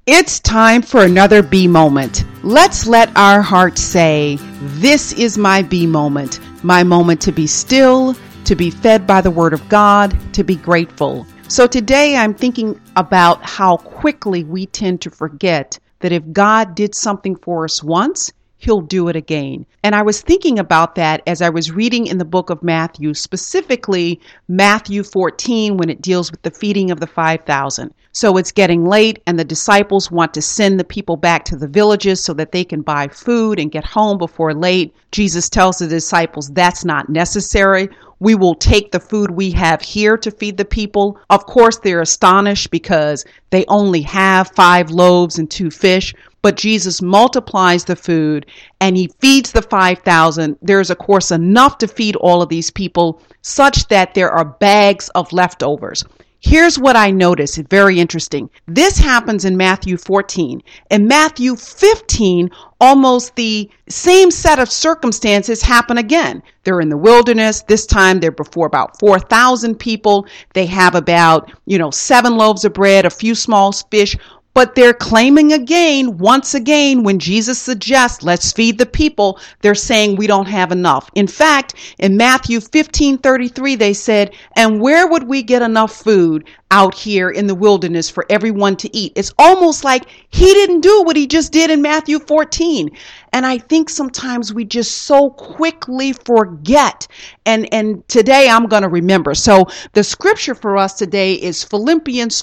It's time for another B moment. Let's let our hearts say, this is my B moment. My moment to be still, to be fed by the word of God, to be grateful. So today I'm thinking about how quickly we tend to forget that if God did something for us once, He'll do it again. And I was thinking about that as I was reading in the book of Matthew, specifically Matthew 14, when it deals with the feeding of the 5,000. So it's getting late and the disciples want to send the people back to the villages so that they can buy food and get home before late. Jesus tells the disciples that's not necessary. We will take the food we have here to feed the people. Of course, they're astonished because they only have 5 loaves and 2 fish. But Jesus multiplies the food and He feeds the 5,000. There's, of course, enough to feed all of these people such that there are bags of leftovers. Here's what I noticed. It's very interesting. This happens in Matthew 14. In Matthew 15, almost the same set of circumstances happen again. They're in the wilderness. This time they're before about 4,000 people. They have about, 7 loaves of bread, a few small fish. But they're claiming again, once again, when Jesus suggests, let's feed the people, they're saying we don't have enough. In fact, in Matthew 15:33, they said, and where would we get enough food out here in the wilderness for everyone to eat? It's almost like He didn't do what He just did in Matthew 14. And I think sometimes we just so quickly forget. And today I'm going to remember. So the scripture for us today is Philippians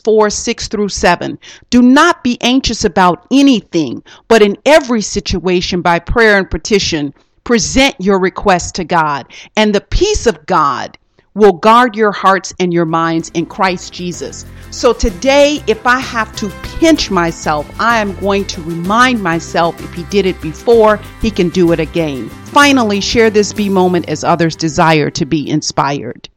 4:6-7. Do not be anxious about anything, but in every situation by prayer and petition, present your requests to God. And the peace of God will guard your hearts and your minds in Christ Jesus. So today, if I have to pinch myself, I am going to remind myself if He did it before, He can do it again. Finally, share this B moment as others desire to be inspired.